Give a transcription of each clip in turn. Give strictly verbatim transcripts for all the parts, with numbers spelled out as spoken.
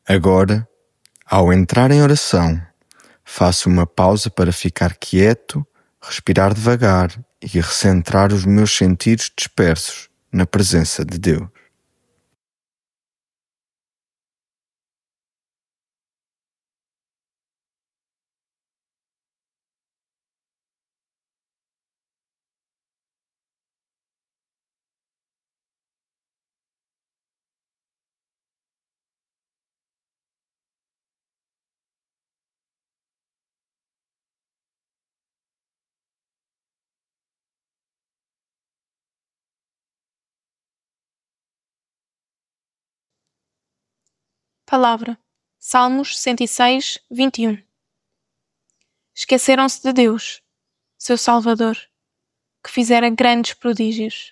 Agora, ao entrar em oração, faço uma pausa para ficar quieto, respirar devagar e recentrar os meus sentidos dispersos na presença de Deus. Palavra. Salmos cento e seis, vinte e um. Esqueceram-se de Deus, seu Salvador, que fizera grandes prodígios.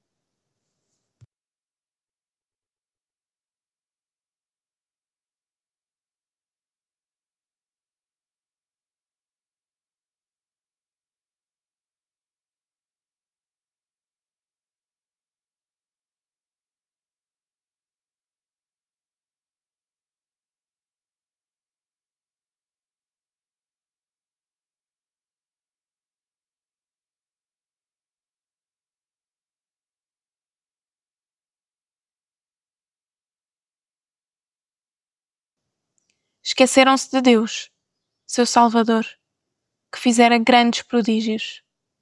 Esqueceram-se de Deus, seu Salvador, que fizera grandes prodígios.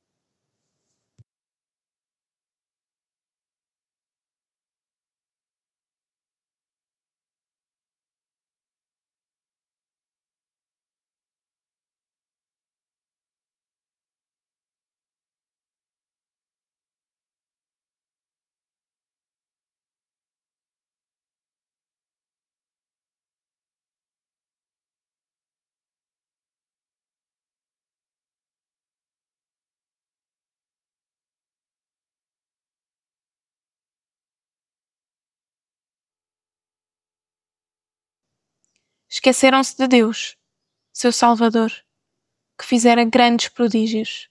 Esqueceram-se de Deus, seu Salvador, que fizera grandes prodígios.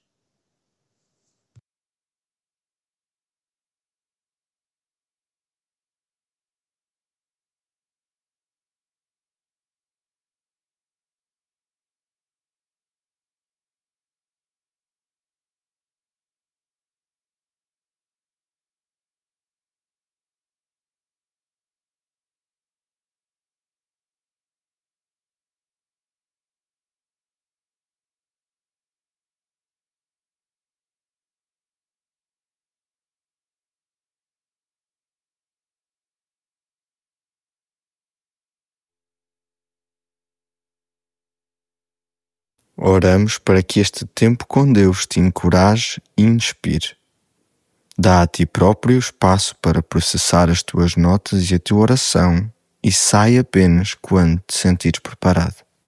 Oramos para que este tempo com Deus te encoraje e inspire. Dá a ti próprio espaço para processar as tuas notas e a tua oração e sai apenas quando te sentires preparado.